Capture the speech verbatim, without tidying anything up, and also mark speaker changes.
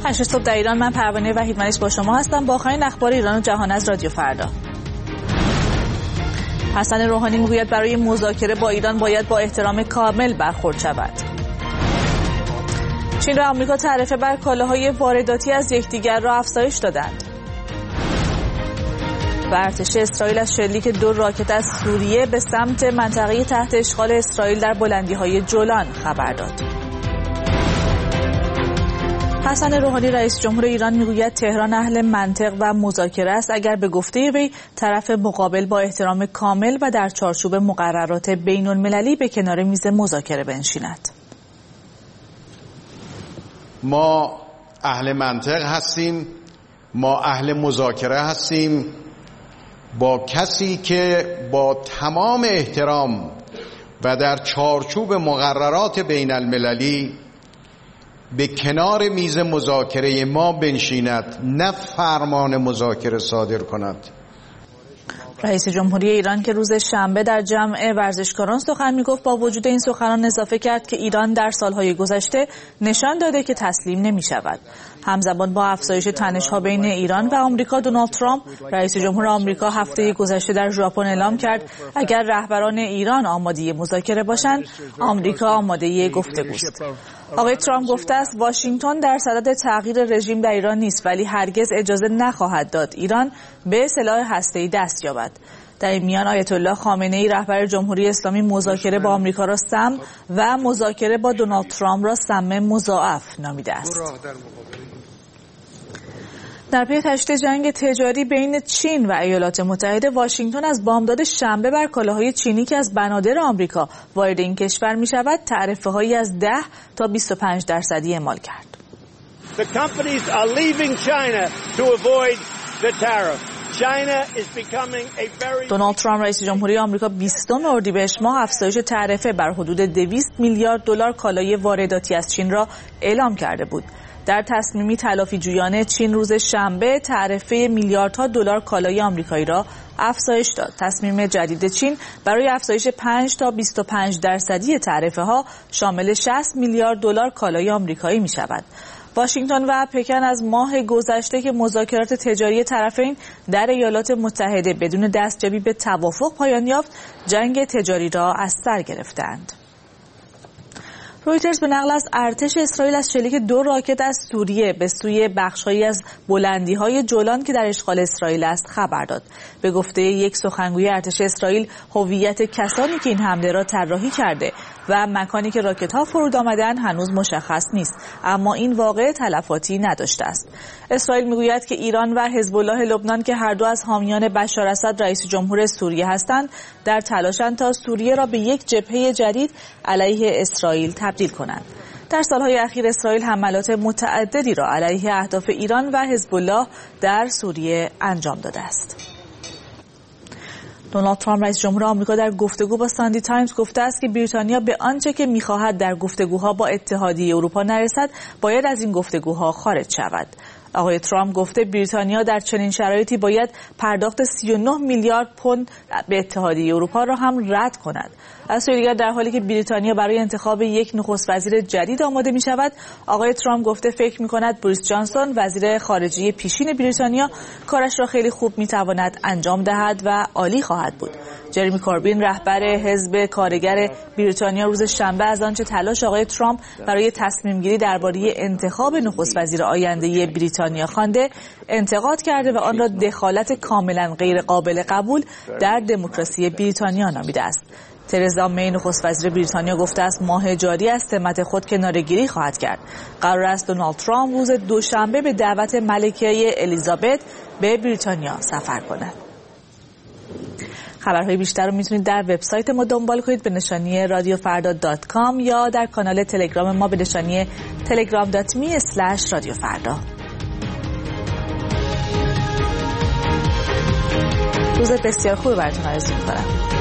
Speaker 1: هشت صبح در ایران. من پروانه وحیدمنش با شما هستم با آخرین اخبار ایران و جهان از رادیو فردا. حسن روحانی میگوید برای مذاکره با ایران باید با احترام کامل برخورد شود. چین و آمریکا تعرفه بر کالاهای وارداتی از یکدیگر را افزایش دادند. و ارتش اسرائیل از شلیک دو راکت از سوریه به سمت منطقه تحت اشغال اسرائیل در بلندی‌های جولان خبر داد. حسن روحانی رئیس جمهور ایران میگوید تهران اهل منطق و مذاکره است اگر به گفته وی طرف مقابل با احترام کامل و در چارچوب مقررات بین المللی به کنار میز مذاکره بنشیند.
Speaker 2: ما اهل منطق هستیم، ما اهل مذاکره هستیم با کسی که با تمام احترام و در چارچوب مقررات بین المللی به کنار میز مذاکره ما بنشیند، نه فرمان مذاکره صادر کند.
Speaker 1: رئیس جمهوری ایران که روز شنبه در جمع ورزشکاران سخن میگفت با وجود این سخنان اضافه کرد که ایران در سالهای گذشته نشان داده که تسلیم نمی شود. همزمان با افزایش تنش‌ها بین ایران و آمریکا، دونالد ترامپ رئیس جمهور آمریکا هفته گذشته در ژاپن اعلام کرد اگر رهبران ایران آماده مذاکره باشند، آمریکا آماده گفتگوست. آقای ترامپ گفته است واشنگتن در صدد تغییر رژیم در ایران نیست، ولی هرگز اجازه نخواهد داد ایران به سلاح هسته‌ای دست یابد. در این میان آیت الله خامنه‌ای رهبر جمهوری اسلامی مذاکره با آمریکا را سم و مذاکره با دونالد ترامپ را سم مضاعف نامیده است. در پی تشدید جنگ تجاری بین چین و ایالات متحده، واشنگتن از بامداد شنبه بر کالاهای چینی که از بنادر آمریکا وارد این کشور می شود تعرفه‌هایی از ده تا بیست و پنج درصدی اعمال کرد.
Speaker 3: The companies are leaving China to avoid the tariff.
Speaker 1: دونالد ترامپ رئیس جمهوری آمریکا بیستم اردیبهشت ماه افزایش تعرفه بر حدود دویست میلیارد دلار کالای وارداتی از چین را اعلام کرده بود. در تصمیمی تلافی جویانه چین روز شنبه تعرفه میلیاردها دلار کالای آمریکایی را افزایش داد. تصمیم جدید چین برای افزایش پنج تا بیست و پنج درصدی تعرفه ها شامل شصت میلیارد دلار کالای آمریکایی می شود. واشنگتن و پکن از ماه گذشته که مذاکرات تجاری طرفین در ایالات متحده بدون دستیابی به توافق پایان یافت، جنگ تجاری را از سر گرفتند. رویترز به نقل از ارتش اسرائیل از شلیک دو راکت از سوریه به سوی بخش‌هایی از بلندی‌های جولان که در اشغال اسرائیل است خبر داد. به گفته یک سخنگوی ارتش اسرائیل، هویت کسانی که این حمله را طراحی کرده و مکانی که راکت‌ها فرود آمدند هنوز مشخص نیست، اما این واقعه تلفاتی نداشته است. اسرائیل میگوید که ایران و حزب الله لبنان که هر دو از حامیان بشار اسد رئیس جمهور سوریه هستند، در تلاشند تا سوریه را به یک جبهه جدید علیه اسرائیل تبدیل کنند. در سالهای اخیر اسرائیل حملات متعددی را علیه اهداف ایران و حزب الله در سوریه انجام داده است. دونالد ترامپ رئیس جمهور آمریکا در گفتگو با ساندی تایمز گفته است که بریتانیا به آنچه که می‌خواهد در گفتگوها با اتحادیه اروپا نرسد، باید از این گفتگوها خارج شود. آقای ترامپ گفته بریتانیا در چنین شرایطی باید پرداخت سی و نه میلیارد پوند به اتحادیه اروپا را هم رد کند. از سوی دیگر در حالی که بریتانیا برای انتخاب یک نخست وزیر جدید آماده می شود، آقای ترامپ گفته فکر می کند بوریس جانسون وزیر خارجه پیشین بریتانیا کارش را خیلی خوب می تواند انجام دهد و عالی خواهد بود. جرمی کوربین رهبر حزب کارگر بریتانیا روز شنبه از آنچه تلاش آقای ترامپ برای تصمیم گیری درباره انتخاب نخست وزیر آینده بریتانیا خوانده، انتقاد کرده و آن را دخالت کاملا غیر قابل قبول در دموکراسی بریتانیا نامیده است. ترزا می نخست وزیر بریتانیا گفته است ماه جاری از سمت خود کناره‌گیری خواهد کرد. قرار است دونالد ترامپ روز دوشنبه به دعوت ملکه الیزابت به بریتانیا سفر کند. خبرهای بیشتر رو میتونید در وبسایت ما دنبال کنید به نشانی رادیو فردا دات کام یا در کانال تلگرام ما به نشانی تلگرام دات می اسلش رادیو فردا. روز بسیار خوب براتون آرزو می‌کنم.